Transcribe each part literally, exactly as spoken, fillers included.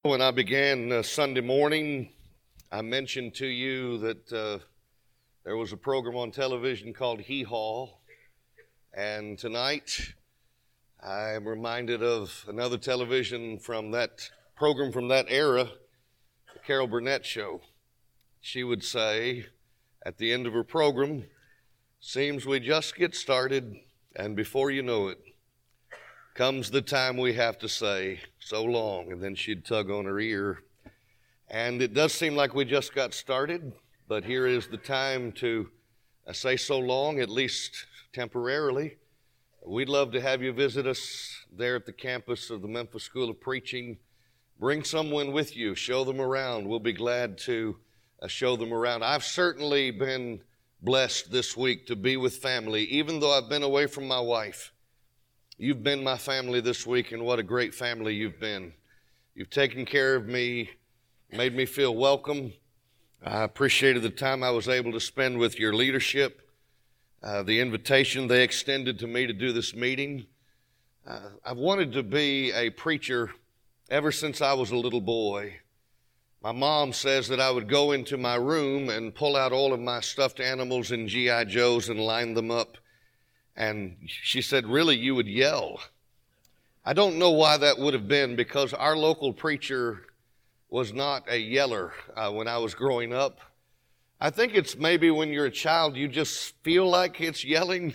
When I began uh, Sunday morning, I mentioned to you that uh, there was a program on television called Hee Haw, and tonight I am reminded of another television from that program from that era, the Carol Burnett Show. She would say at the end of her program, "Seems we just get started, and before you know it, comes the time we have to say, so long," and then she'd tug on her ear. And it does seem like we just got started, but here is the time to uh, say so long, at least temporarily. We'd love to have you visit us there at the campus of the Memphis School of Preaching. Bring someone with you, show them around. We'll be glad to uh, show them around. I've certainly been blessed this week to be with family, even though I've been away from my wife. You've been my family this week, and what a great family you've been. You've taken care of me, made me feel welcome. I appreciated the time I was able to spend with your leadership, uh, the invitation they extended to me to do this meeting. Uh, I've wanted to be a preacher ever since I was a little boy. My mom says that I would go into my room and pull out all of my stuffed animals and G I Joes and line them up. And she said, really, you would yell. I don't know why that would have been, because our local preacher was not a yeller uh, when I was growing up. I think it's maybe when you're a child, you just feel like it's yelling.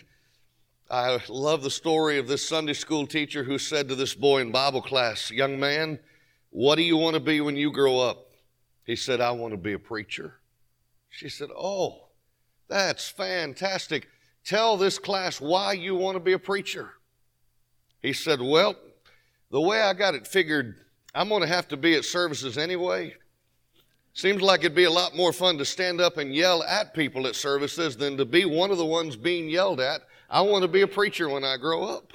I love the story of this Sunday school teacher who said to this boy in Bible class, "Young man, what do you want to be when you grow up?" He said, "I want to be a preacher." She said, "Oh, that's fantastic. Tell this class why you want to be a preacher." He said, "Well, the way I got it figured, I'm going to have to be at services anyway. Seems like it'd be a lot more fun to stand up and yell at people at services than to be one of the ones being yelled at. I want to be a preacher when I grow up."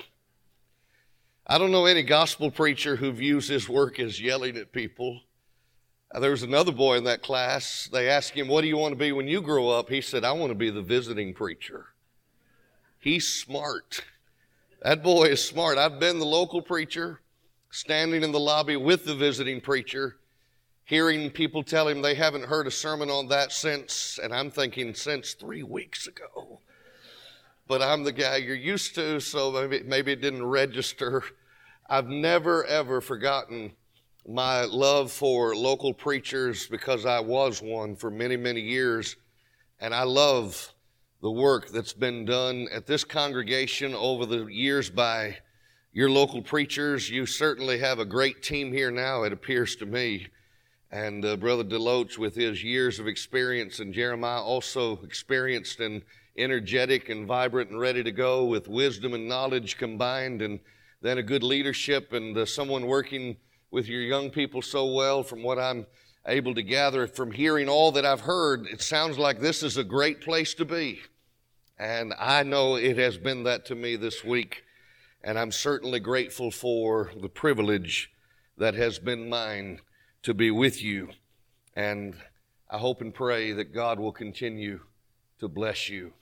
I don't know any gospel preacher who views his work as yelling at people. There was another boy in that class. They asked him, "What do you want to be when you grow up?" He said, "I want to be the visiting preacher." He's smart. That boy is smart. I've been the local preacher, standing in the lobby with the visiting preacher, hearing people tell him they haven't heard a sermon on that since, and I'm thinking, since three weeks ago. But I'm the guy you're used to, so maybe, maybe it didn't register. I've never, ever forgotten my love for local preachers, because I was one for many, many years, and I love the work that's been done at this congregation over the years by your local preachers. You certainly have a great team here now, it appears to me. And uh, Brother Deloach, with his years of experience, and Jeremiah, also experienced and energetic and vibrant and ready to go, with wisdom and knowledge combined, and then a good leadership, and uh, someone working with your young people so well. From what I'm able to gather from hearing all that I've heard, it sounds like this is a great place to be. And I know it has been that to me this week. And I'm certainly grateful for the privilege that has been mine to be with you. And I hope and pray that God will continue to bless you.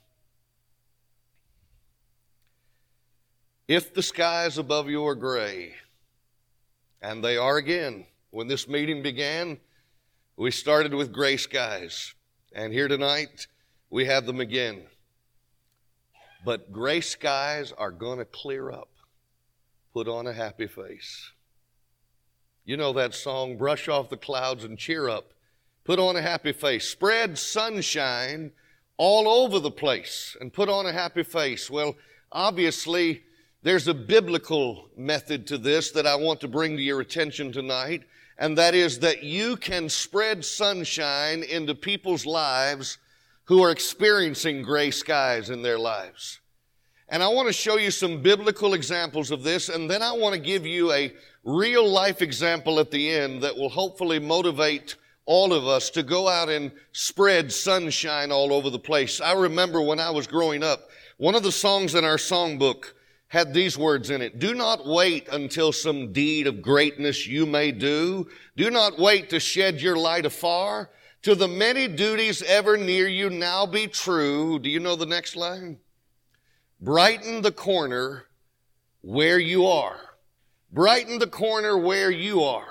If the skies above you are gray, and they are again. When this meeting began, we started with gray skies. And here tonight, we have them again. But gray skies are going to clear up. Put on a happy face. You know that song, "Brush off the clouds and cheer up." Put on a happy face. Spread sunshine all over the place and put on a happy face. Well, obviously, there's a biblical method to this that I want to bring to your attention tonight, and that is that you can spread sunshine into people's lives who are experiencing gray skies in their lives. And I want to show you some biblical examples of this, and then I want to give you a real life example at the end that will hopefully motivate all of us to go out and spread sunshine all over the place. I remember when I was growing up, one of the songs in our songbook had these words in it: "Do not wait until some deed of greatness you may do. Do not wait to shed your light afar. To the many duties ever near you now be true." Do you know the next line? "Brighten the corner where you are." Brighten the corner where you are.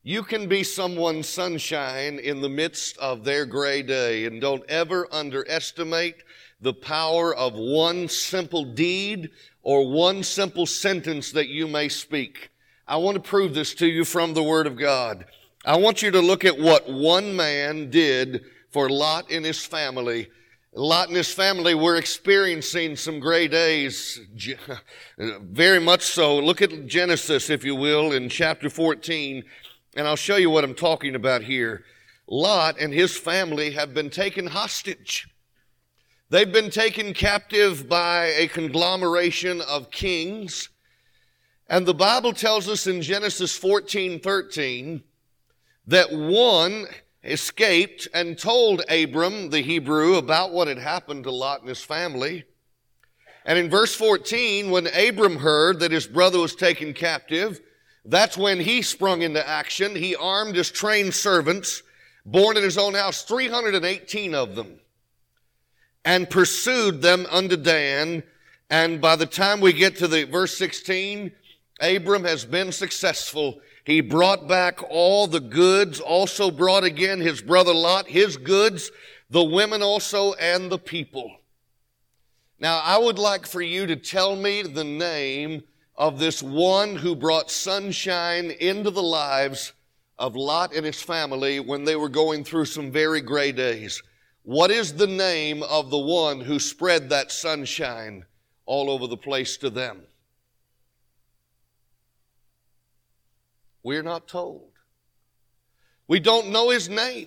You can be someone's sunshine in the midst of their gray day, and don't ever underestimate the power of one simple deed or one simple sentence that you may speak. I want to prove this to you from the Word of God. I want you to look at what one man did for Lot and his family. Lot and his family were experiencing some gray days, very much so. Look at Genesis, if you will, in chapter fourteen. And I'll show you what I'm talking about here. Lot and his family have been taken hostage. They've been taken captive by a conglomeration of kings. And the Bible tells us in Genesis fourteen thirteen that one escaped and told Abram, the Hebrew, about what had happened to Lot and his family. And in verse fourteen, when Abram heard that his brother was taken captive, that's when he sprung into action. He armed his trained servants, born in his own house, three hundred eighteen of them, and pursued them unto Dan. And by the time we get to the verse sixteen, Abram has been successful. He brought back all the goods, also brought again his brother Lot, his goods, the women also, and the people. Now, I would like for you to tell me the name of this one who brought sunshine into the lives of Lot and his family when they were going through some very gray days. What is the name of the one who spread that sunshine all over the place to them? We're not told. We don't know his name.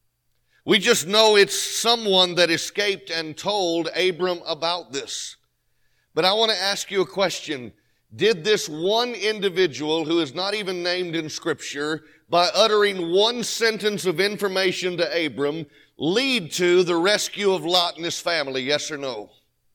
We just know it's someone that escaped and told Abram about this. But I want to ask you a question. Did this one individual, who is not even named in Scripture, by uttering one sentence of information to Abram, lead to the rescue of Lot and his family? Yes or no?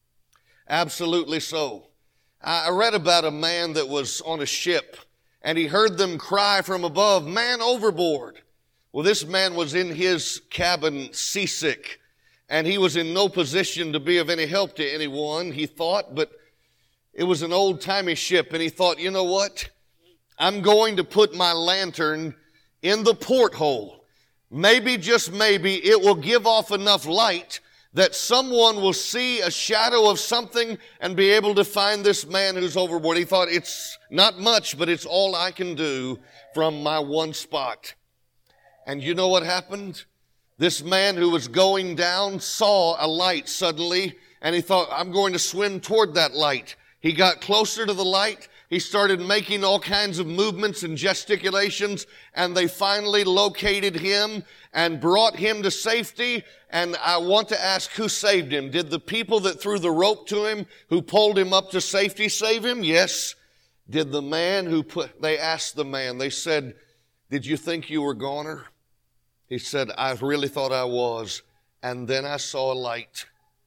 Absolutely so. I read about a man that was on a ship, and he heard them cry from above, "Man overboard." Well, this man was in his cabin seasick, and he was in no position to be of any help to anyone, he thought, but it was an old-timey ship, and he thought, you know what? I'm going to put my lantern in the porthole. Maybe, just maybe, it will give off enough light that someone will see a shadow of something and be able to find this man who's overboard. He thought, it's not much, but it's all I can do from my one spot. And you know what happened? This man who was going down saw a light suddenly, and he thought, I'm going to swim toward that light. He got closer to the light. He started making all kinds of movements and gesticulations, and they finally located him and brought him to safety. And I want to ask, who saved him? Did the people that threw the rope to him, who pulled him up to safety, save him? Yes. Did the man who put, they asked the man, they said, did you think you were goner? He said, I really thought I was. And then I saw a light.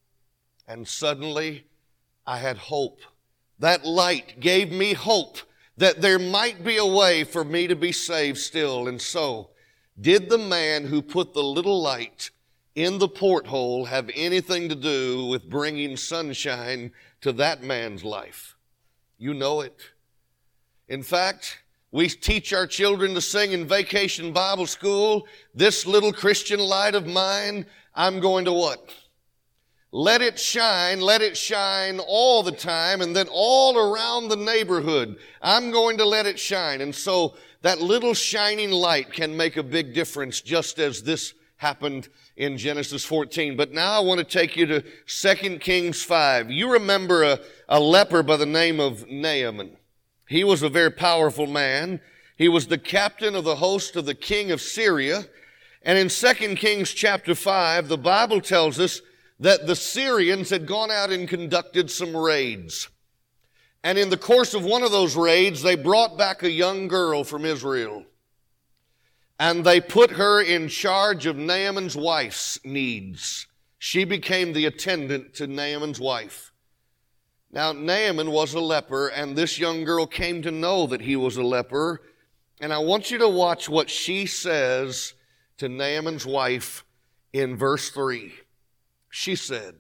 And suddenly I had hope. That light gave me hope that there might be a way for me to be saved still. And so, did the man who put the little light in the porthole have anything to do with bringing sunshine to that man's life? You know it. In fact, we teach our children to sing in Vacation Bible School, this little Christian light of mine, I'm going to what? Let it shine, let it shine all the time, and then all around the neighborhood. I'm going to let it shine. And so that little shining light can make a big difference, just as this happened in Genesis fourteen. But now I want to take you to Second Kings five. You remember a, a leper by the name of Naaman. He was a very powerful man. He was the captain of the host of the king of Syria. And in Second Kings chapter five, the Bible tells us that the Syrians had gone out and conducted some raids. And in the course of one of those raids, they brought back a young girl from Israel. And they put her in charge of Naaman's wife's needs. She became the attendant to Naaman's wife. Now, Naaman was a leper, and this young girl came to know that he was a leper. And I want you to watch what she says to Naaman's wife in verse three. She said,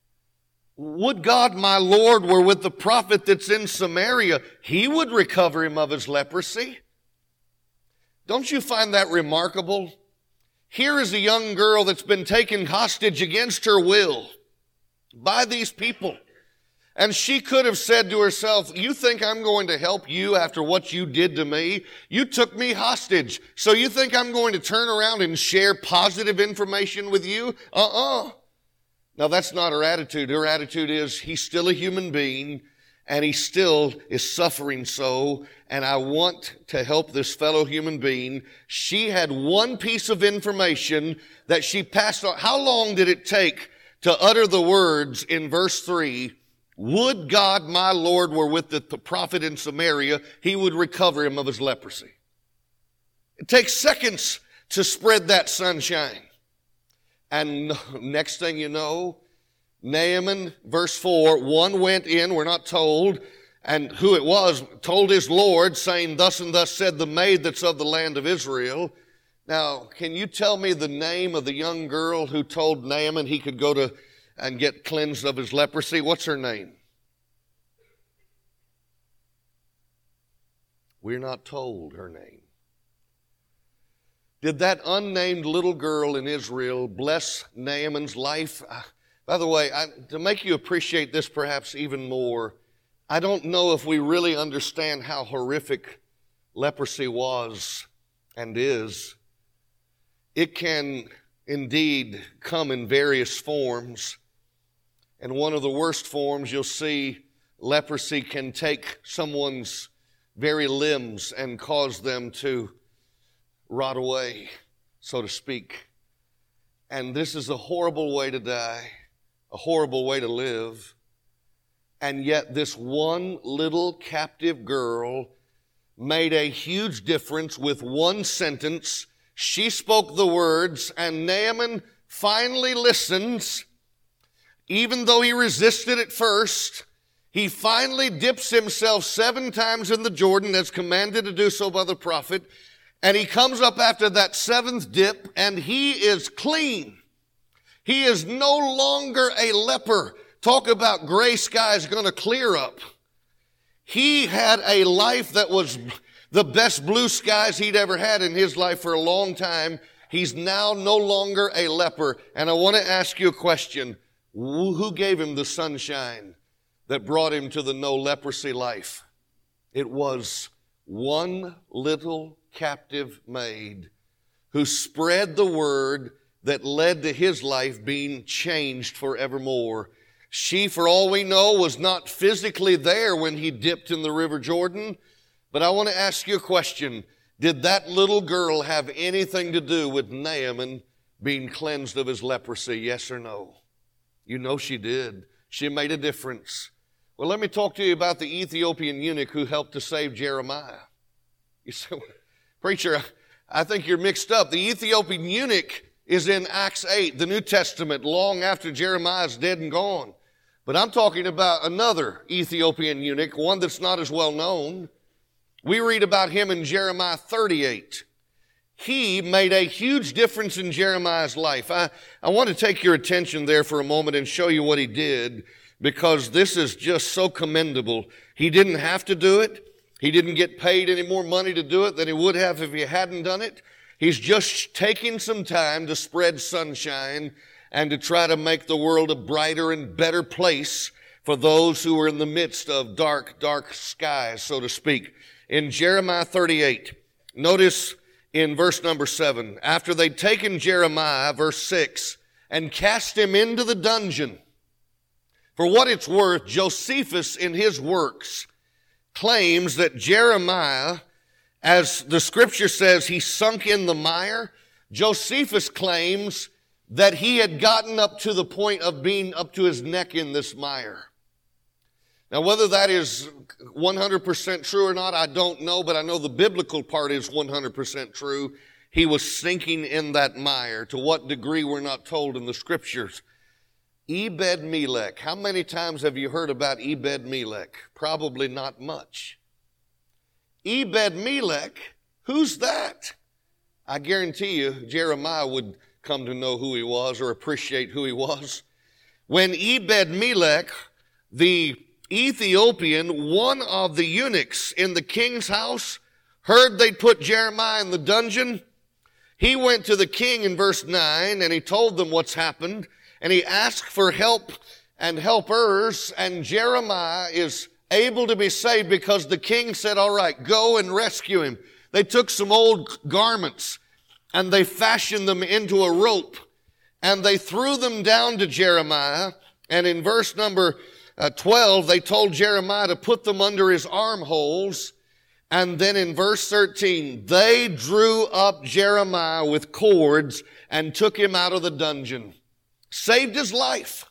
would God my Lord were with the prophet that's in Samaria, he would recover him of his leprosy. Don't you find that remarkable? Here is a young girl that's been taken hostage against her will by these people. And she could have said to herself, you think I'm going to help you after what you did to me? You took me hostage. So you think I'm going to turn around and share positive information with you? Uh-uh. Now that's not her attitude. Her attitude is, he's still a human being and he still is suffering so, and I want to help this fellow human being. She had one piece of information that she passed on. How long did it take to utter the words in verse three, would God my Lord were with the, the prophet in Samaria, he would recover him of his leprosy. It takes seconds to spread that sunshine. And next thing you know, Naaman, verse four, one went in, we're not told, and who it was, told his Lord, saying, thus and thus said the maid that's of the land of Israel. Now, can you tell me the name of the young girl who told Naaman he could go to and get cleansed of his leprosy? What's her name? We're not told her name. Did that unnamed little girl in Israel bless Naaman's life? By the way, I, to make you appreciate this perhaps even more, I don't know if we really understand how horrific leprosy was and is. It can indeed come in various forms. And one of the worst forms, you'll see, leprosy can take someone's very limbs and cause them to rot away, so to speak. And this is a horrible way to die, a horrible way to live. And yet this one little captive girl made a huge difference with one sentence. She spoke the words, and Naaman finally listens. Even though he resisted at first, he finally dips himself seven times in the Jordan as commanded to do so by the prophet. And he comes up after that seventh dip and he is clean. He is no longer a leper. Talk about gray skies going to clear up. He had a life that was the best blue skies he'd ever had in his life for a long time. He's now no longer a leper. And I want to ask you a question. Who gave him the sunshine that brought him to the no leprosy life? It was one little captive maid who spread the word that led to his life being changed forevermore. She, for all we know, was not physically there when he dipped in the River Jordan. But I want to ask you a question. Did that little girl have anything to do with Naaman being cleansed of his leprosy? Yes or no? You know she did. She made a difference. Well, let me talk to you about the Ethiopian eunuch who helped to save Jeremiah. You say, preacher, I think you're mixed up. The Ethiopian eunuch is in Acts eight, the New Testament, long after Jeremiah's dead and gone. But I'm talking about another Ethiopian eunuch, one that's not as well known. We read about him in Jeremiah thirty-eight. He made a huge difference in Jeremiah's life. I, I want to take your attention there for a moment and show you what he did, because this is just so commendable. He didn't have to do it. He didn't get paid any more money to do it than he would have if he hadn't done it. He's just taking some time to spread sunshine and to try to make the world a brighter and better place for those who are in the midst of dark, dark skies, so to speak. In Jeremiah thirty-eight, notice in verse number seven, after they'd taken Jeremiah, verse six, and cast him into the dungeon. For what it's worth, Josephus in his works claims that Jeremiah, as the scripture says, he sunk in the mire. Josephus claims that he had gotten up to the point of being up to his neck in this mire. Now, whether that is one hundred percent true or not, I don't know, but I know the biblical part is one hundred percent true. He was sinking in that mire. To what degree, we're not told in the scriptures. Ebed-Melech. How many times have you heard about Ebed-Melech? Probably not much. Ebed-Melech, who's that? I guarantee you Jeremiah would come to know who he was or appreciate who he was. When Ebed-Melech, the Ethiopian, one of the eunuchs in the king's house, heard they'd put Jeremiah in the dungeon, he went to the king in verse nine, and he told them what's happened, and he asked for help and helpers, and Jeremiah is able to be saved because the king said, all right, go and rescue him. They took some old garments, and they fashioned them into a rope, and they threw them down to Jeremiah, and in verse number uh, twelve, they told Jeremiah to put them under his armholes. And then in verse thirteen, they drew up Jeremiah with cords and took him out of the dungeon. Saved his life.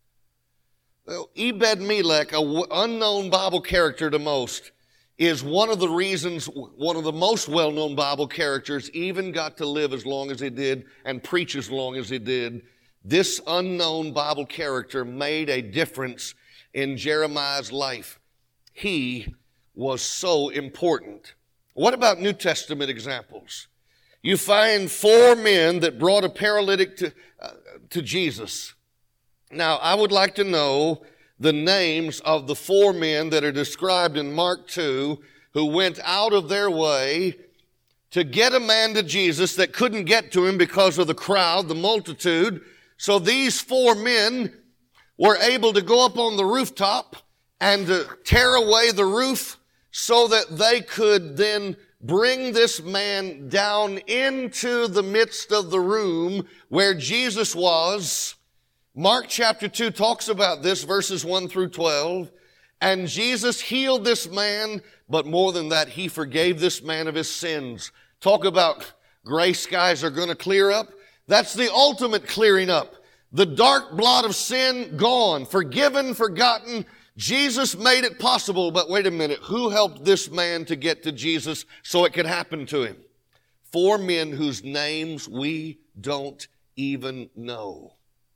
Well, Ebed-Melech, an unknown Bible character to most, is one of the reasons, one of the most well-known Bible characters even got to live as long as he did and preach as long as he did. This unknown Bible character made a difference in Jeremiah's life. He was so important. What about New Testament examples? You find four men that brought a paralytic to, uh, to Jesus. Now, I would like to know the names of the four men that are described in Mark two who went out of their way to get a man to Jesus that couldn't get to him because of the crowd, the multitude. So these four men were able to go up on the rooftop and to tear away the roof so that they could then bring this man down into the midst of the room where Jesus was. Mark chapter two talks about this, verses one through twelve. And Jesus healed this man, but more than that, he forgave this man of his sins. Talk about gray skies are going to clear up. That's the ultimate clearing up. The dark blot of sin gone, forgiven, forgotten. Jesus made it possible, but wait a minute, who helped this man to get to Jesus so it could happen to him? Four men whose names we don't even know.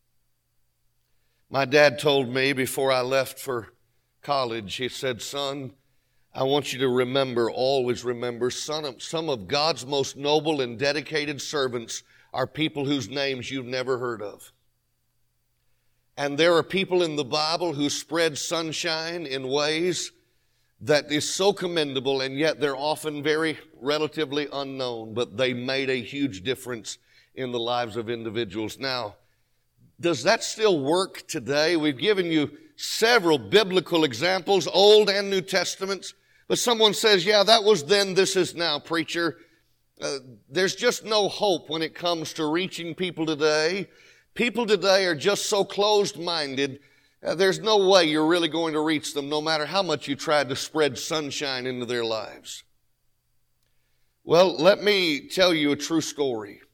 My dad told me before I left for college, he said, son, I want you to remember, always remember, son of, some of God's most noble and dedicated servants are people whose names you've never heard of. And there are people in the Bible who spread sunshine in ways that is so commendable, and yet they're often very relatively unknown, but they made a huge difference in the lives of individuals. Now, does that still work today? We've given you several biblical examples, Old and New Testaments, but someone says, yeah, that was then, this is now, preacher. Uh, there's just no hope when it comes to reaching people today. People today are just so closed-minded, uh, there's no way you're really going to reach them, no matter how much you try to spread sunshine into their lives. Well, let me tell you a true story.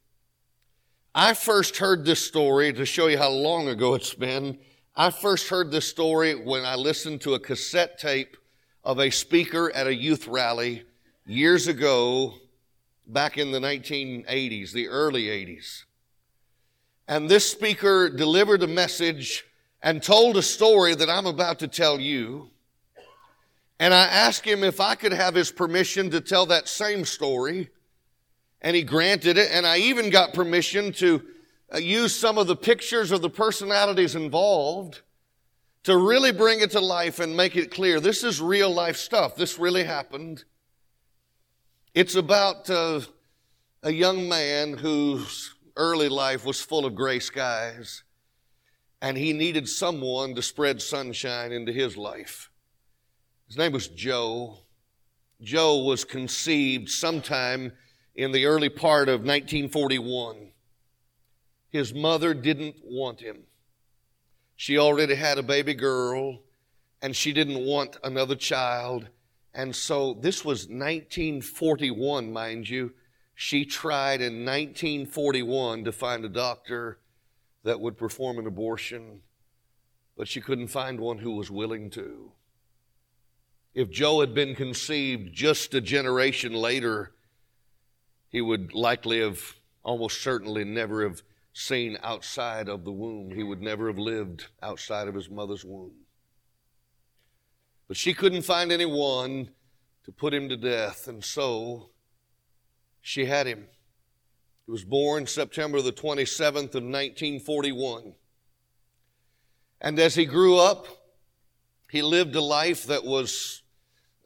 I first heard this story, to show you how long ago it's been, I first heard this story when I listened to a cassette tape of a speaker at a youth rally years ago, back in the nineteen eighties, the early eighties. And this speaker delivered a message and told a story that I'm about to tell you. And I asked him if I could have his permission to tell that same story. And he granted it. And I even got permission to use some of the pictures of the personalities involved to really bring it to life and make it clear. This is real life stuff. This really happened. It's about uh, a young man whose early life was full of gray skies, and he needed someone to spread sunshine into his life. His name was Joe. Joe was conceived sometime in the early part of nineteen forty-one. His mother didn't want him. She already had a baby girl, and she didn't want another child. And so this was nineteen forty-one, mind you. She tried in nineteen forty-one to find a doctor that would perform an abortion, but she couldn't find one who was willing to. If Joe had been conceived just a generation later, he would likely have, almost certainly never have seen outside of the womb. He would never have lived outside of his mother's womb. But she couldn't find anyone to put him to death, and so she had him. He was born September the twenty-seventh of nineteen forty-one. And as he grew up, he lived a life that was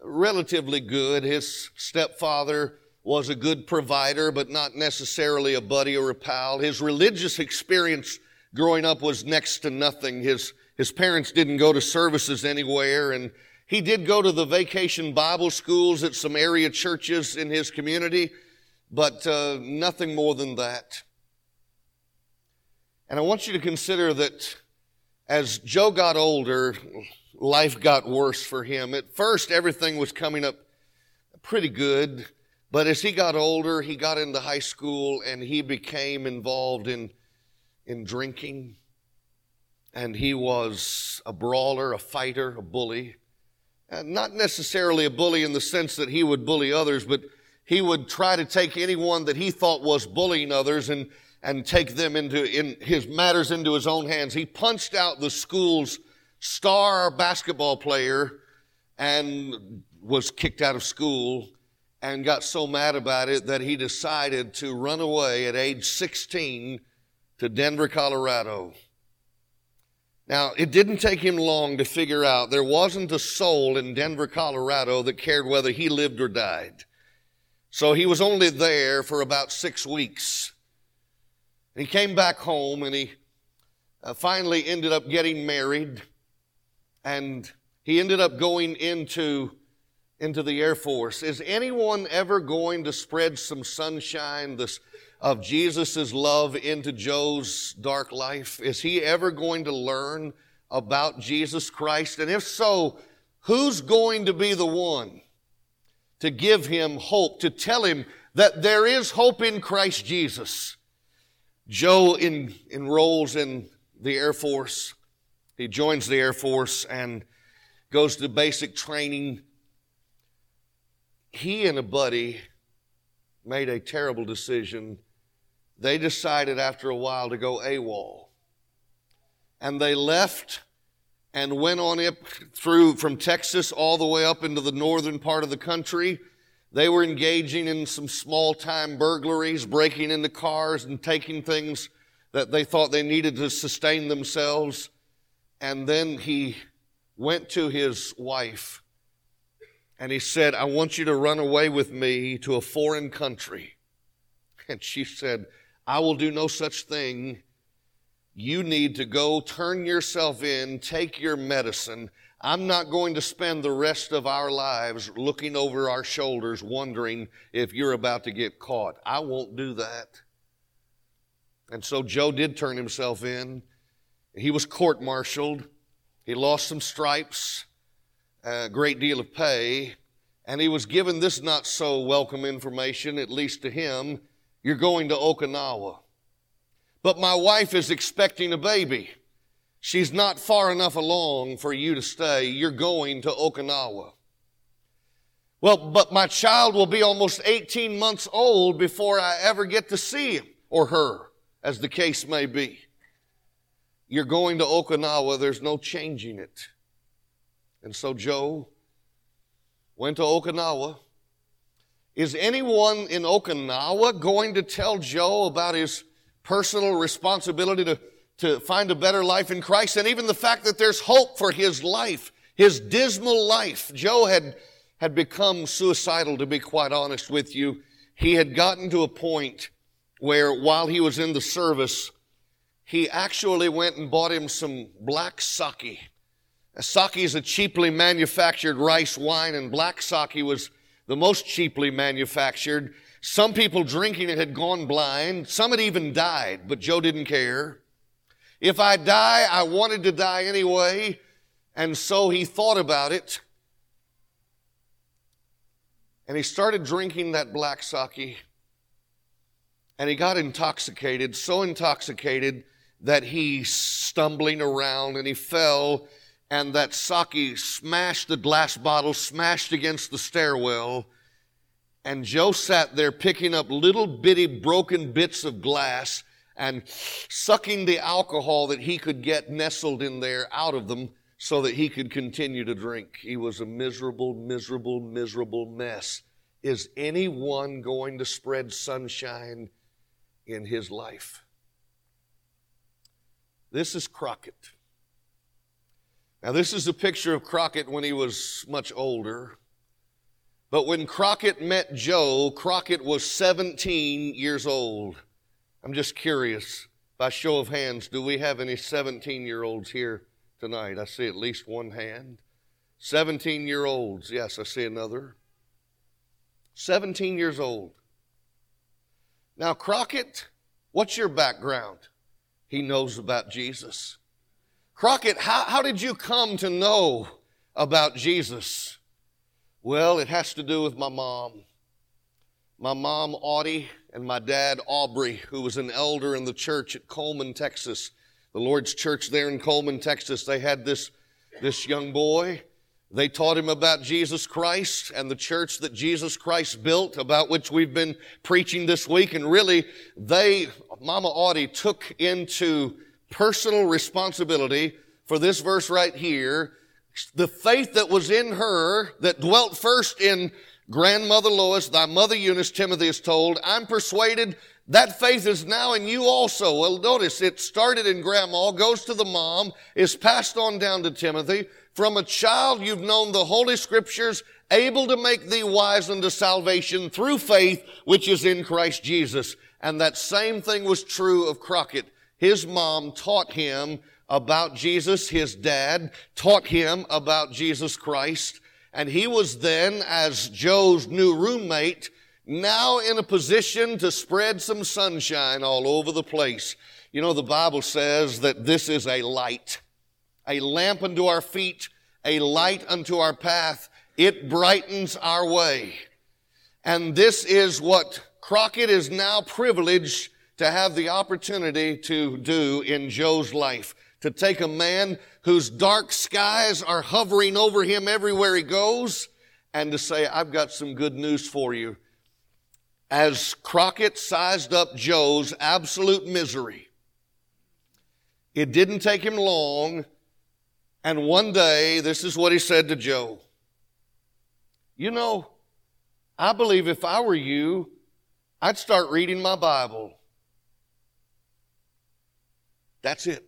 relatively good. His stepfather was a good provider, but not necessarily a buddy or a pal. His religious experience growing up was next to nothing. His, his parents didn't go to services anywhere, and he did go to the vacation Bible schools at some area churches in his community, but uh, nothing more than that. And I want you to consider that as Joe got older, life got worse for him. At first, everything was coming up pretty good. But as he got older, he got into high school and he became involved in, in drinking. And he was a brawler, a fighter, a bully. And not necessarily a bully in the sense that he would bully others, but he would try to take anyone that he thought was bullying others and, and take them into in his matters into his own hands. He punched out the school's star basketball player and was kicked out of school, and got so mad about it that he decided to run away at age sixteen to Denver, Colorado. Now, it didn't take him long to figure out there wasn't a soul in Denver, Colorado that cared whether he lived or died. So he was only there for about six weeks. He came back home and he uh, finally ended up getting married, and he ended up going into into the Air Force. Is anyone ever going to spread some sunshine this, of Jesus' love into Joe's dark life? Is he ever going to learn about Jesus Christ? And if so, who's going to be the one to give him hope, to tell him that there is hope in Christ Jesus? Joe in, enrolls in the Air Force. He joins the Air Force and goes to basic training. He and a buddy made a terrible decision. They decided after a while to go AWOL. And they left and went on up through from Texas all the way up into the northern part of the country. They were engaging in some small-time burglaries, breaking into cars and taking things that they thought they needed to sustain themselves. And then he went to his wife and he said, I want you to run away with me to a foreign country. And she said, I will do no such thing. You need to go turn yourself in, take your medicine. I'm not going to spend the rest of our lives looking over our shoulders wondering if you're about to get caught. I won't do that. And so Joe did turn himself in. He was court-martialed. He lost some stripes, a great deal of pay, and he was given this not so welcome information, at least to him: you're going to Okinawa. But my wife is expecting a baby. She's not far enough along for you to stay. You're going to Okinawa. Well, but my child will be almost eighteen months old before I ever get to see him or her, as the case may be. You're going to Okinawa. There's no changing it. And so Joe went to Okinawa. Is anyone in Okinawa going to tell Joe about his personal responsibility to, to find a better life in Christ, and even the fact that there's hope for his life, his dismal life? Joe had, had become suicidal, to be quite honest with you. He had gotten to a point where while he was in the service, he actually went and bought him some black sake. Sake is a cheaply manufactured rice wine, and black sake was the most cheaply manufactured. Some people drinking it had gone blind. Some had even died, but Joe didn't care. If I die, I wanted to die anyway, and so he thought about it. And he started drinking that black sake, and he got intoxicated, so intoxicated that he stumbling around and he fell, and that sake smashed the glass bottle, smashed against the stairwell. And Joe sat there picking up little bitty broken bits of glass and sucking the alcohol that he could get nestled in there out of them so that he could continue to drink. He was a miserable, miserable, miserable mess. Is anyone going to spread sunshine in his life? This is Crockett. Now, this is a picture of Crockett when he was much older. But when Crockett met Joe, Crockett was seventeen years old. I'm just curious, by show of hands, do we have any seventeen-year-olds here tonight? I see at least one hand. seventeen-year-olds. Yes, I see another. seventeen years old. Now, Crockett, what's your background? He knows about Jesus. Crockett, how, how did you come to know about Jesus? Well, it has to do with my mom. My mom, Audie, and my dad, Aubrey, who was an elder in the church at Coleman, Texas. The Lord's church there in Coleman, Texas. They had this, this young boy. They taught him about Jesus Christ and the church that Jesus Christ built, about which we've been preaching this week. And really, they, Mama Audie, took into personal responsibility for this verse right here, the faith that was in her, that dwelt first in grandmother Lois, thy mother Eunice, Timothy is told. I'm persuaded that faith is now in you also. Well, notice it started in grandma, goes to the mom, is passed on down to Timothy. From a child you've known the Holy Scriptures, able to make thee wise unto salvation through faith which is in Christ Jesus. And that same thing was true of Crockett. His mom taught him about Jesus. His dad taught him about Jesus Christ. And he was then, as Joe's new roommate, now in a position to spread some sunshine all over the place. You know, the Bible says that this is a light, a lamp unto our feet, a light unto our path. It brightens our way. And this is what Crockett is now privileged to have the opportunity to do in Joe's life. To take a man whose dark skies are hovering over him everywhere he goes, and to say, I've got some good news for you. As Crockett sized up Joe's absolute misery, it didn't take him long, and one day, this is what he said to Joe. You know, I believe if I were you, I'd start reading my Bible. That's it.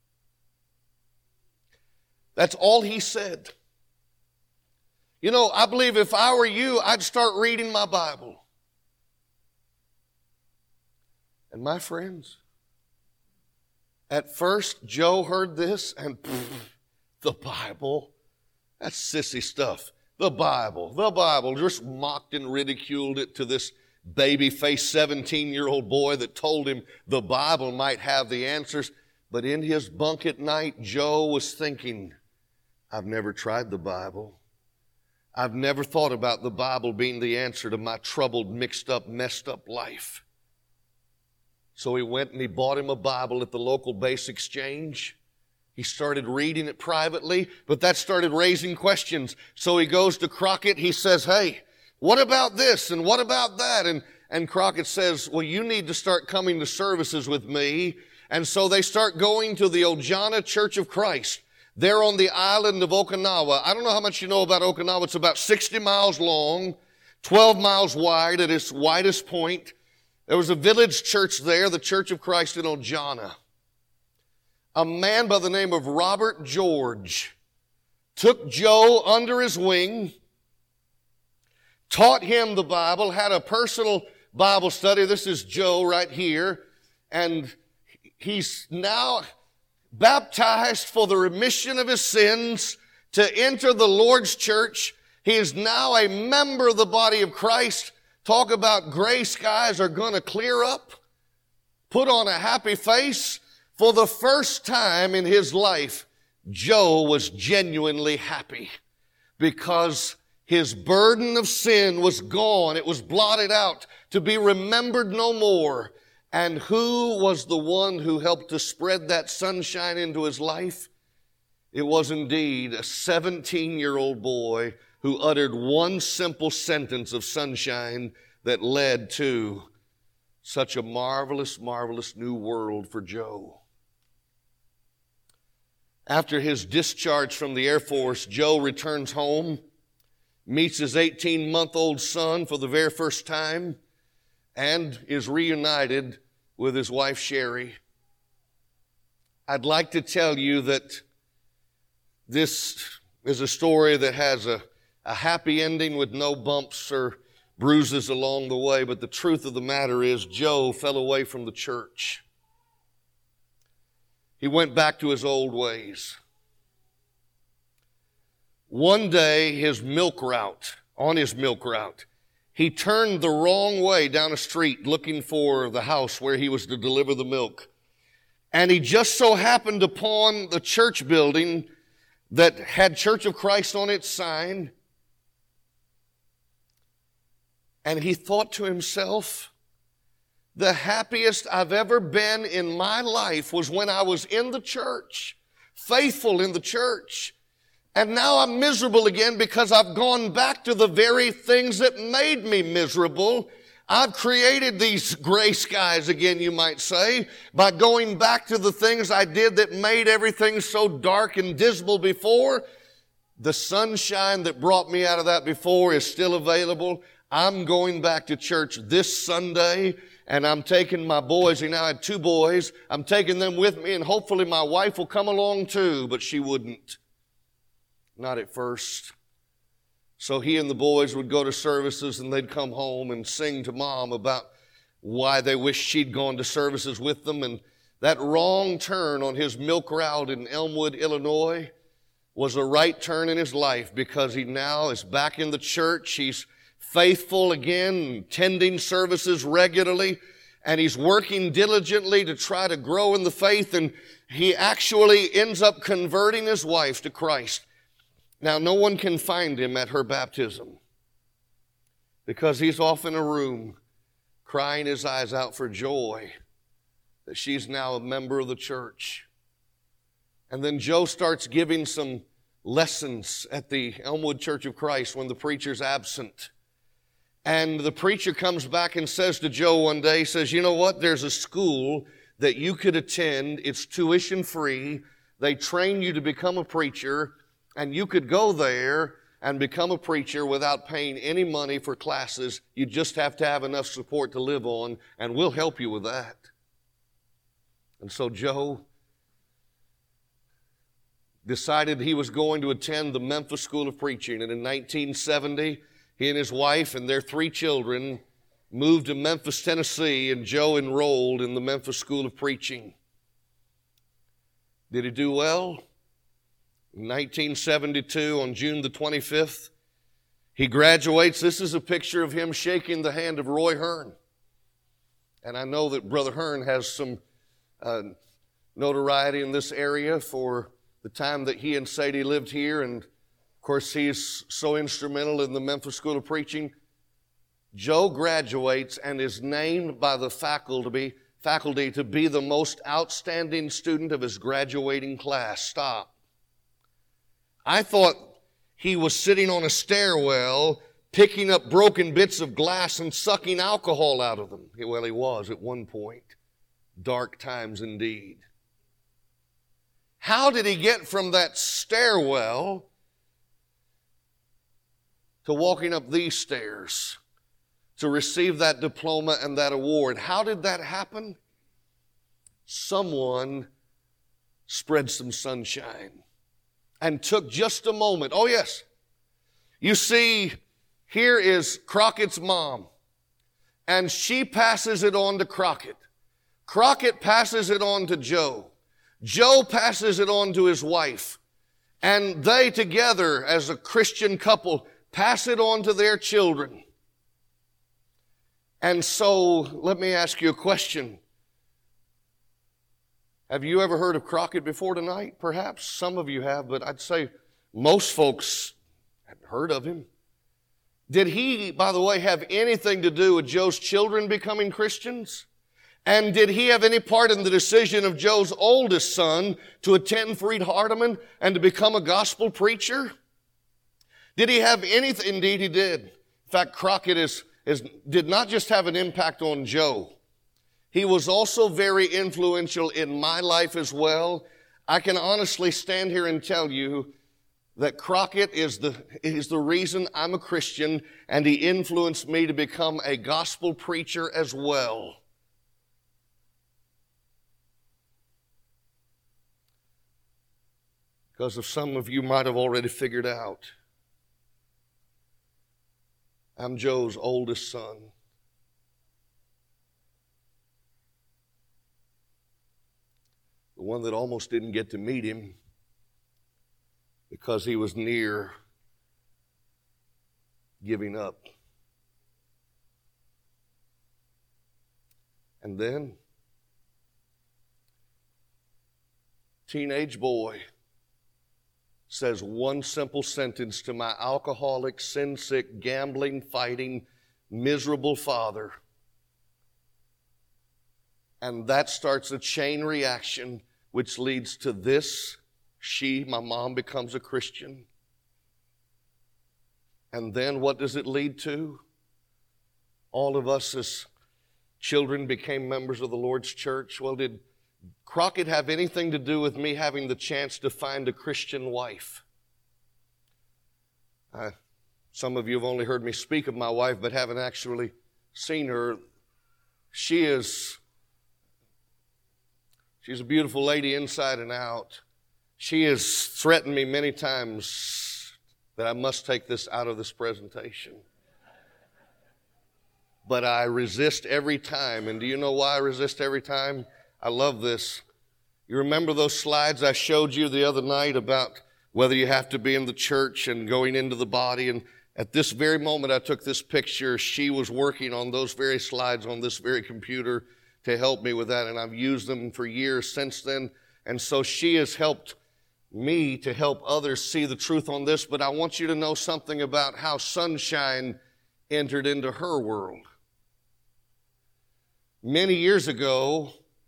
That's all he said. You know, I believe if I were you, I'd start reading my Bible. And my friends, at first Joe heard this and pff, the Bible, that's sissy stuff. The Bible, the Bible, just mocked and ridiculed it to this baby-faced seventeen-year-old boy that told him the Bible might have the answers. But in his bunk at night, Joe was thinking, I've never tried the Bible. I've never thought about the Bible being the answer to my troubled, mixed up, messed up life. So he went and he bought him a Bible at the local base exchange. He started reading it privately, but that started raising questions. So he goes to Crockett. He says, hey, what about this and what about that? And, and Crockett says, well, you need to start coming to services with me. And so they start going to the Ojana Church of Christ. They're on the island of Okinawa. I don't know how much you know about Okinawa. It's about sixty miles long, twelve miles wide at its widest point. There was a village church there, the Church of Christ in Ojana. A man by the name of Robert George took Joe under his wing, taught him the Bible, had a personal Bible study. This is Joe right here. And he's now baptized for the remission of his sins to enter the Lord's church. He is now a member of the body of Christ. Talk about gray skies are going to clear up. Put on a happy face. For the first time in his life, Joe was genuinely happy because his burden of sin was gone. It was blotted out to be remembered no more. And who was the one who helped to spread that sunshine into his life? It was indeed a seventeen-year-old boy who uttered one simple sentence of sunshine that led to such a marvelous, marvelous new world for Joe. After his discharge from the Air Force, Joe returns home, meets his eighteen-month-old son for the very first time, and is reunited with his wife, Sherry. I'd like to tell you that this is a story that has a, a happy ending with no bumps or bruises along the way. But the truth of the matter is, Joe fell away from the church. He went back to his old ways. One day, his milk route, on his milk route, he turned the wrong way down a street looking for the house where he was to deliver the milk. And he just so happened upon the church building that had Church of Christ on its sign. And he thought to himself, the happiest I've ever been in my life was when I was in the church, faithful in the church. And now I'm miserable again because I've gone back to the very things that made me miserable. I've created these gray skies again, you might say, by going back to the things I did that made everything so dark and dismal before. The sunshine that brought me out of that before is still available. I'm going back to church this Sunday, and I'm taking my boys. He now had two boys. I'm taking them with me, and hopefully my wife will come along too, but she wouldn't. Not at first. So he and the boys would go to services, and they'd come home and sing to Mom about why they wished she'd gone to services with them. And that wrong turn on his milk route in Elmwood, Illinois, was a right turn in his life, because he now is back in the church. He's faithful again, tending services regularly, and he's working diligently to try to grow in the faith, and he actually ends up converting his wife to Christ. Now, no one can find him at her baptism because he's off in a room crying his eyes out for joy that she's now a member of the church. And then Joe starts giving some lessons at the Elmwood Church of Christ when the preacher's absent. And the preacher comes back and says to Joe one day, he says, you know what, there's a school that you could attend. It's tuition free. They train you to become a preacher, and you could go there and become a preacher without paying any money for classes. You just have to have enough support to live on, and we'll help you with that. And so Joe decided he was going to attend the Memphis School of Preaching, and in nineteen seventy, he and his wife and their three children moved to Memphis, Tennessee, and Joe enrolled in the Memphis School of Preaching. Did he do well? In nineteen seventy-two, on June the twenty-fifth, he graduates. This is a picture of him shaking the hand of Roy Hearn. And I know that Brother Hearn has some uh, notoriety in this area for the time that he and Sadie lived here, and of course he's so instrumental in the Memphis School of Preaching. Joe graduates and is named by the faculty, faculty to be the most outstanding student of his graduating class. Stop. I thought he was sitting on a stairwell picking up broken bits of glass and sucking alcohol out of them. Well, he was at one point. Dark times indeed. How did he get from that stairwell to walking up these stairs to receive that diploma and that award? How did that happen? Someone spread some sunshine and took just a moment. Oh yes, you see, here is Crockett's mom, and she passes it on to Crockett. Crockett passes it on to Joe. Joe passes it on to his wife. And they together, as a Christian couple, pass it on to their children. And so, let me ask you a question. Have you ever heard of Crockett before tonight? Perhaps some of you have, but I'd say most folks hadn't heard of him. Did he, by the way, have anything to do with Joe's children becoming Christians? And did he have any part in the decision of Joe's oldest son to attend Freed-Hardeman and to become a gospel preacher? Did he have anything? Indeed, he did. In fact, Crockett is, is, did not just have an impact on Joe. He was also very influential in my life as well. I can honestly stand here and tell you that Crockett is the, is the reason I'm a Christian, and he influenced me to become a gospel preacher as well. Because of some of you might have already figured out, I'm Joe's oldest son. The one that almost didn't get to meet him because he was near giving up. And then, teenage boy says one simple sentence to my alcoholic, sin-sick, gambling, fighting, miserable father. And that starts a chain reaction which leads to this. She, my mom, becomes a Christian. And then what does it lead to? All of us as children became members of the Lord's church. Well, did Crockett have anything to do with me having the chance to find a Christian wife? I, some of you have only heard me speak of my wife, but haven't actually seen her. She is, she's a beautiful lady inside and out. She has threatened me many times that I must take this out of this presentation. But I resist every time. And do you know why I resist every time? I love this. You remember those slides I showed you the other night about whether you have to be in the church and going into the body? And at this very moment I took this picture. She was working on those very slides on this very computer to help me with that. And I've used them for years since then. And so she has helped me to help others see the truth on this. But I want you to know something about how sunshine entered into her world. Many years ago,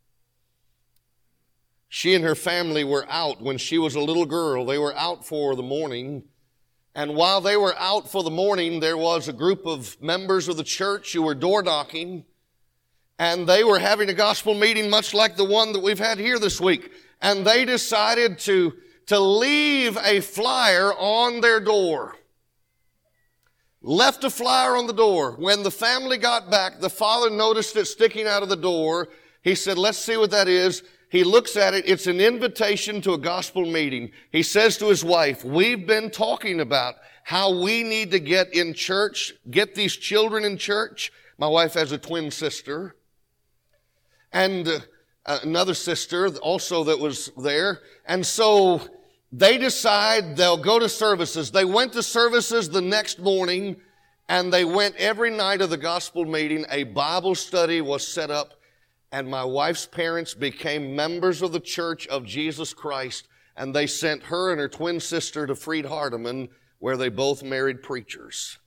she and her family were out when she was a little girl. They were out for the morning. And while they were out for the morning, there was a group of members of the church who were door knocking. And they were having a gospel meeting much like the one that we've had here this week. And they decided to, to leave a flyer on their door. Left a flyer on the door. When the family got back, the father noticed it sticking out of the door. He said, let's see what that is. He looks at it. It's an invitation to a gospel meeting. He says to his wife, we've been talking about how we need to get in church, get these children in church. My wife has a twin sister. And uh, another sister also that was there. And so they decide they'll go to services. They went to services the next morning, and they went every night of the gospel meeting. A Bible study was set up, and my wife's parents became members of the Church of Jesus Christ, and they sent her and her twin sister to Freed Hardeman, where they both married preachers.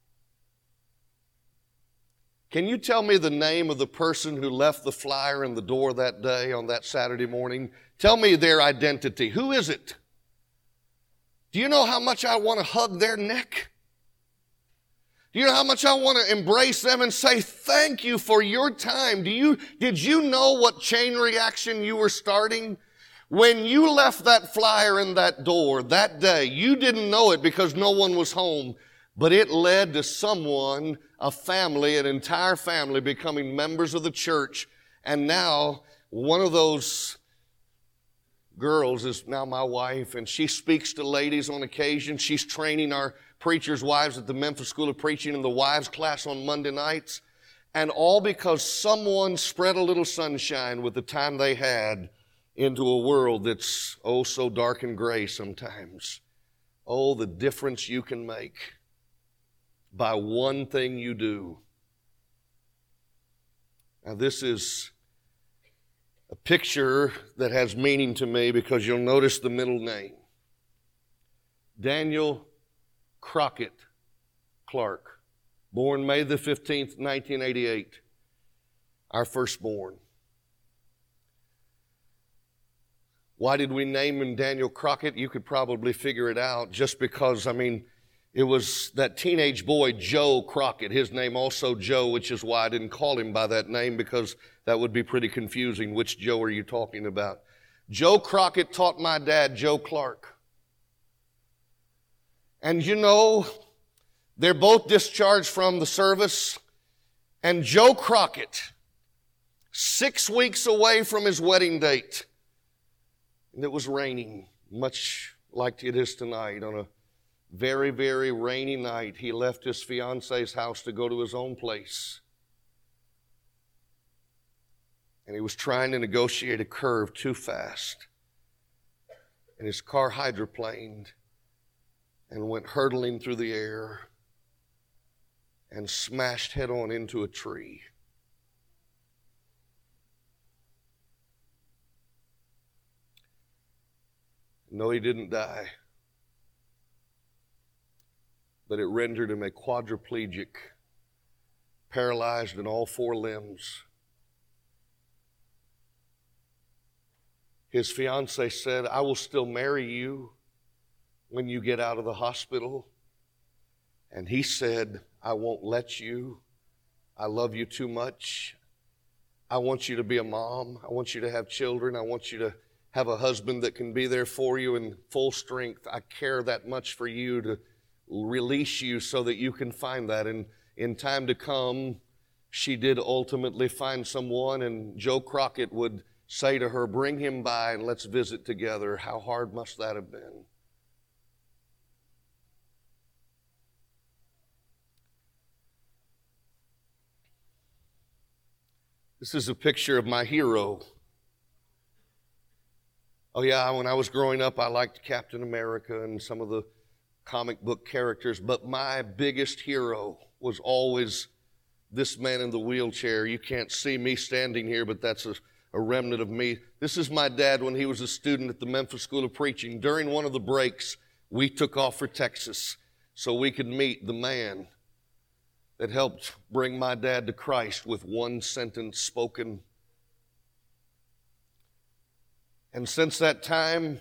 Can you tell me the name of the person who left the flyer in the door that day on that Saturday morning? Tell me their identity. Who is it? Do you know how much I want to hug their neck? Do you know how much I want to embrace them and say, thank you for your time? Do you, did you know what chain reaction you were starting? When you left that flyer in that door that day, you didn't know it because no one was home, but it led to someone, a family, an entire family becoming members of the church. And now one of those girls is now my wife, and she speaks to ladies on occasion. She's training our preachers' wives at the Memphis School of Preaching in the wives class on Monday nights. And all because someone spread a little sunshine with the time they had into a world that's oh so dark and gray sometimes. Oh, the difference you can make by one thing you do. Now this is a picture that has meaning to me because you'll notice the middle name. Daniel Crockett Clark, born May the fifteenth, nineteen eighty-eight, our firstborn. Why did we name him Daniel Crockett? You could probably figure it out just because, I mean, it was that teenage boy, Joe Crockett. His name also Joe, which is why I didn't call him by that name because that would be pretty confusing. Which Joe are you talking about? Joe Crockett taught my dad, Joe Clark. And you know, they're both discharged from the service. And Joe Crockett, six weeks away from his wedding date, and it was raining, much like it is tonight on a very, very rainy night, he left his fiance's house to go to his own place. And he was trying to negotiate a curve too fast. And his car hydroplaned and went hurtling through the air and smashed head on into a tree. No, he didn't die, but it rendered him a quadriplegic, paralyzed in all four limbs. His fiancée said, "I will still marry you when you get out of the hospital." And he said, "I won't let you. I love you too much. I want you to be a mom. I want you to have children. I want you to have a husband that can be there for you in full strength. I care that much for you to release you so that you can find that." And in time to come, she did ultimately find someone, and Joe Crockett would say to her, "Bring him by and let's visit together." How hard must that have been? This is a picture of my hero. Oh yeah, when I was growing up, I liked Captain America and some of the comic book characters, but my biggest hero was always this man in the wheelchair. You can't see me standing here, but that's a, a remnant of me. This is my dad when he was a student at the Memphis School of Preaching. During one of the breaks, we took off for Texas so we could meet the man that helped bring my dad to Christ with one sentence spoken. And since that time,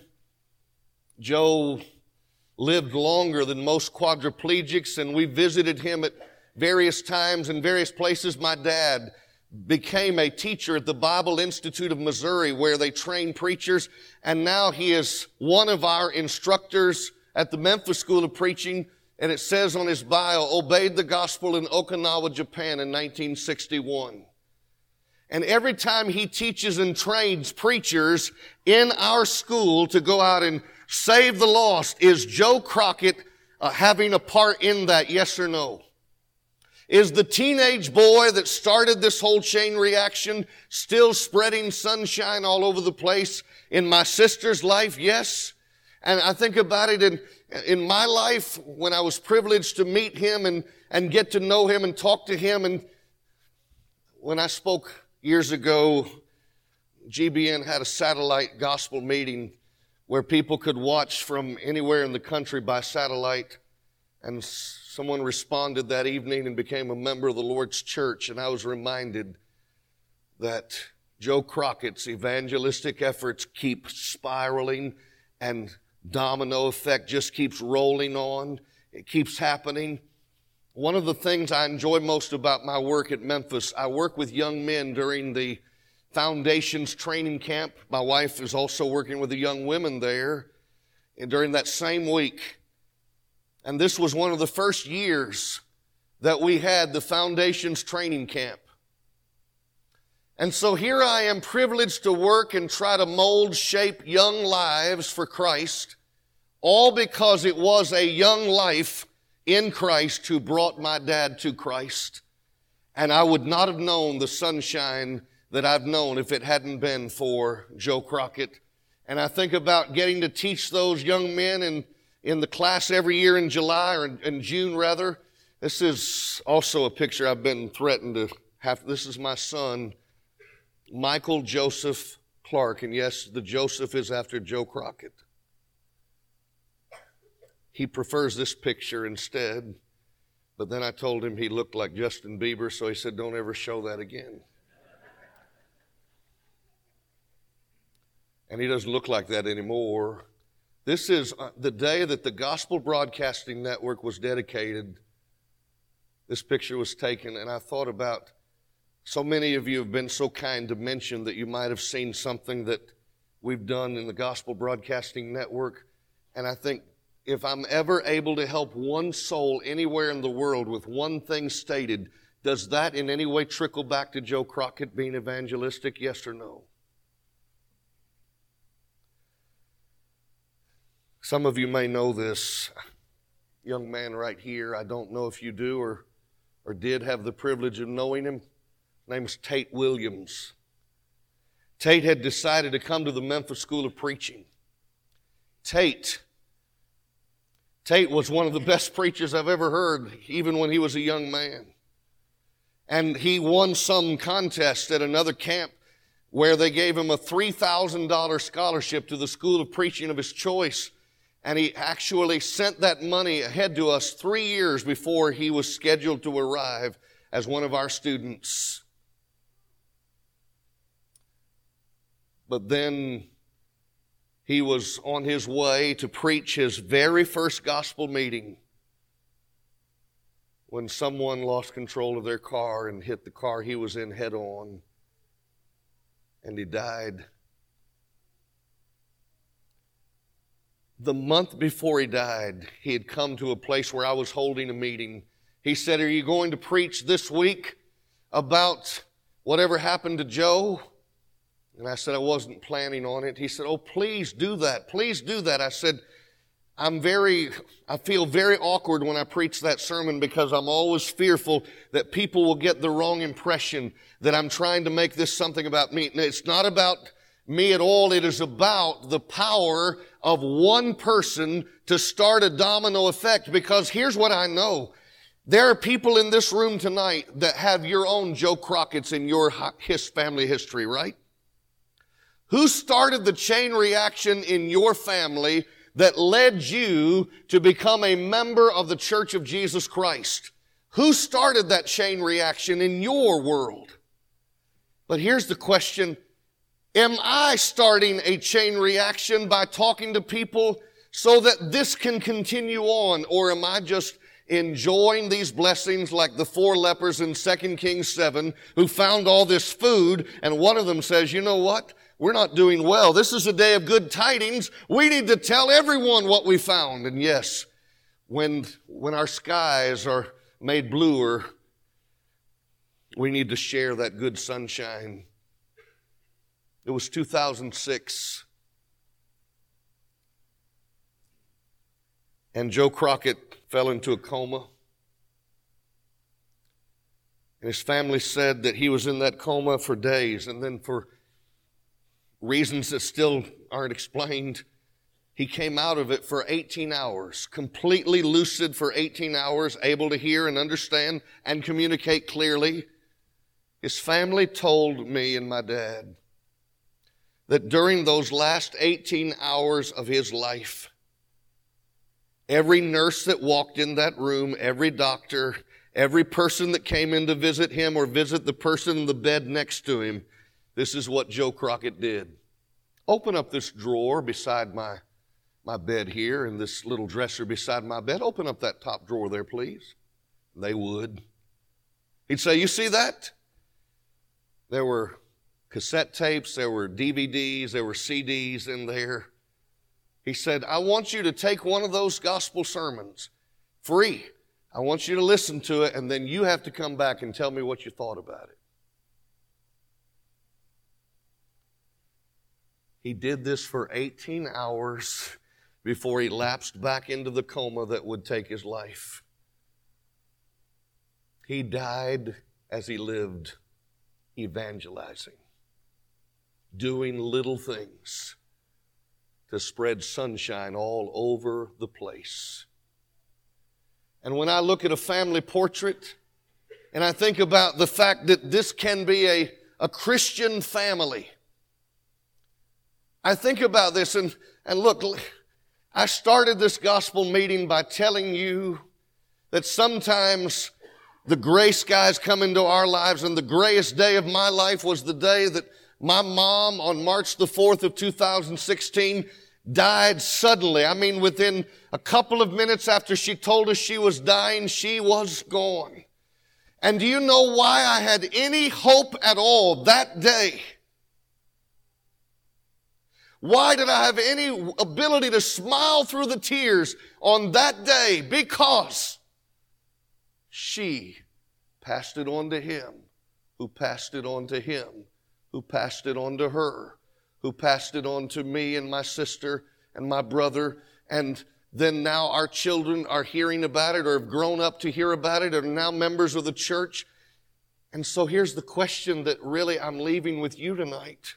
Joe lived longer than most quadriplegics, and we visited him at various times in various places. My dad became a teacher at the Bible Institute of Missouri, where they train preachers, and now he is one of our instructors at the Memphis School of Preaching, and it says on his bio, obeyed the gospel in Okinawa, Japan in nineteen sixty-one. And every time he teaches and trains preachers in our school to go out and save the lost, is Joe Crockett uh, having a part in that, yes or no? Is the teenage boy that started this whole chain reaction still spreading sunshine all over the place in my sister's life? Yes. And I think about it in, in my life when I was privileged to meet him and, and get to know him and talk to him. And when I spoke years ago, G B N had a satellite gospel meeting where people could watch from anywhere in the country by satellite. And someone responded that evening and became a member of the Lord's church. And I was reminded that Joe Crockett's evangelistic efforts keep spiraling, and domino effect just keeps rolling on. It keeps happening. One of the things I enjoy most about my work at Memphis, I work with young men during the Foundations training camp. My wife is also working with the young women there and during that same week. And this was one of the first years that we had the Foundations training camp. And so here I am privileged to work and try to mold, shape young lives for Christ, all because it was a young life in Christ who brought my dad to Christ. And I would not have known the sunshine that I've known if it hadn't been for Joe Crockett. And I think about getting to teach those young men in, in the class every year in July, or in, in June rather. This is also a picture I've been threatened to have. This is my son, Michael Joseph Clark. And yes, the Joseph is after Joe Crockett. He prefers this picture instead, but then I told him he looked like Justin Bieber, so he said, don't ever show that again. And he doesn't look like that anymore. This is the day that the Gospel Broadcasting Network was dedicated. This picture was taken, and I thought about, so many of you have been so kind to mention that you might have seen something that we've done in the Gospel Broadcasting Network, and I think, if I'm ever able to help one soul anywhere in the world with one thing stated, does that in any way trickle back to Joe Crockett being evangelistic? Yes or no? Some of you may know this. young man right here. I don't know if you do or, or did have the privilege of knowing him. His name is Tate Williams. Tate had decided to come to the Memphis School of Preaching. Tate, Tate was one of the best preachers I've ever heard, even when he was a young man. And he won some contest at another camp where they gave him a three thousand dollars scholarship to the school of preaching of his choice. And he actually sent that money ahead to us three years before he was scheduled to arrive as one of our students. But then he was on his way to preach his very first gospel meeting when someone lost control of their car and hit the car he was in head on, and he died. The month before he died, he had come to a place where I was holding a meeting. He said, "Are you going to preach this week about whatever happened to Joe?" And I said, "I wasn't planning on it." He said, "Oh, please do that. Please do that." I said, I'm very, I feel very awkward when I preach that sermon because I'm always fearful that people will get the wrong impression that I'm trying to make this something about me. It's not about me at all. It is about the power of one person to start a domino effect, because here's what I know. There are people in this room tonight that have your own Joe Crockett's in your his family history, right? Who started the chain reaction in your family that led you to become a member of the Church of Jesus Christ? Who started that chain reaction in your world? But here's the question. Am I starting a chain reaction by talking to people so that this can continue on? Or am I just enjoying these blessings like the four lepers in Second Kings seven who found all this food, and one of them says, "You know what? We're not doing well. This is a day of good tidings. We need to tell everyone what we found." And yes, when, when our skies are made bluer, we need to share that good sunshine. It was two thousand six. And Joe Crockett fell into a coma. And his family said that he was in that coma for days, and then for reasons that still aren't explained, he came out of it for eighteen hours, completely lucid for eighteen hours, able to hear and understand and communicate clearly. His family told me and my dad that during those last eighteen hours of his life, every nurse that walked in that room, every doctor, every person that came in to visit him or visit the person in the bed next to him, this is what Joe Crockett did. Open up this drawer beside my, my bed here, and this little dresser beside my bed. Open up that top drawer there, please. They would. He'd say, "You see that? There were cassette tapes, there were D V Ds, there were C Ds in there." He said, "I want you to take one of those gospel sermons, free. I want you to listen to it, and then you have to come back and tell me what you thought about it." He did this for eighteen hours before he lapsed back into the coma that would take his life. He died as he lived, evangelizing, doing little things to spread sunshine all over the place. And when I look at a family portrait and I think about the fact that this can be a, a Christian family, I think about this and, and look, I started this gospel meeting by telling you that sometimes the gray skies come into our lives, and the grayest day of my life was the day that my mom on March the fourth of two thousand sixteen died suddenly. I mean, within a couple of minutes after she told us she was dying, she was gone. And do you know why I had any hope at all that day? Why did I have any ability to smile through the tears on that day? Because she passed it on to him, who passed it on to him, who passed it on to her, who passed it on to me and my sister and my brother. And then now our children are hearing about it or have grown up to hear about it, or are now members of the church. And so here's the question that really I'm leaving with you tonight.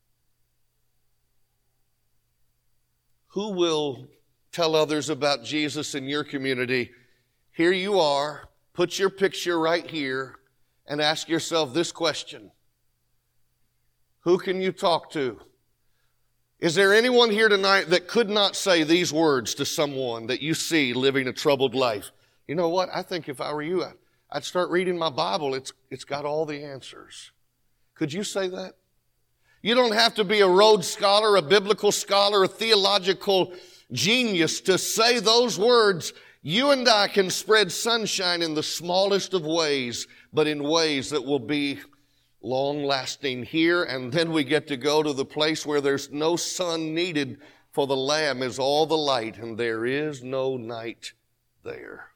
Who will tell others about Jesus in your community? Here you are, put your picture right here, and ask yourself this question. Who can you talk to? Is there anyone here tonight that could not say these words to someone that you see living a troubled life? You know what? I think if I were you, I'd start reading my Bible. It's, it's got all the answers. Could you say that? You don't have to be a Rhodes Scholar, a biblical scholar, a theological genius to say those words. You and I can spread sunshine in the smallest of ways, but in ways that will be long-lasting here. And then we get to go to the place where there's no sun needed, for the Lamb is all the light, and there is no night there.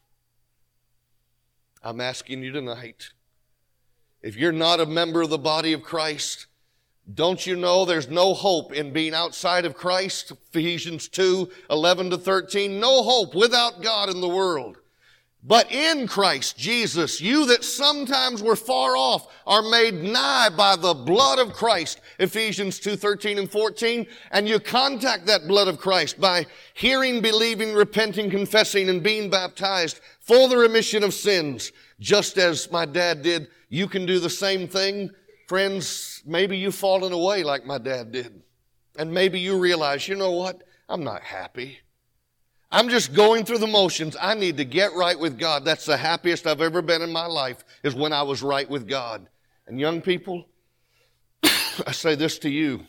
I'm asking you tonight, if you're not a member of the body of Christ, don't you know there's no hope in being outside of Christ? Ephesians two, eleven to thirteen. No hope without God in the world. But in Christ Jesus, you that sometimes were far off are made nigh by the blood of Christ. Ephesians two, thirteen and fourteen. And you contact that blood of Christ by hearing, believing, repenting, confessing, and being baptized for the remission of sins. Just as my dad did, you can do the same thing. Friends, maybe you've fallen away like my dad did. And maybe you realize, you know what? I'm not happy. I'm just going through the motions. I need to get right with God. That's the happiest I've ever been in my life, is when I was right with God. And young people, I say this to you.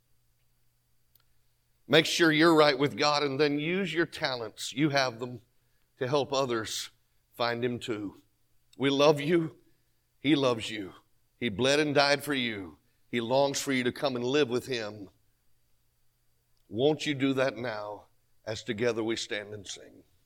Make sure you're right with God, and then use your talents. You have them to help others find Him too. We love you. He loves you. He bled and died for you. He longs for you to come and live with Him. Won't you do that now as together we stand and sing?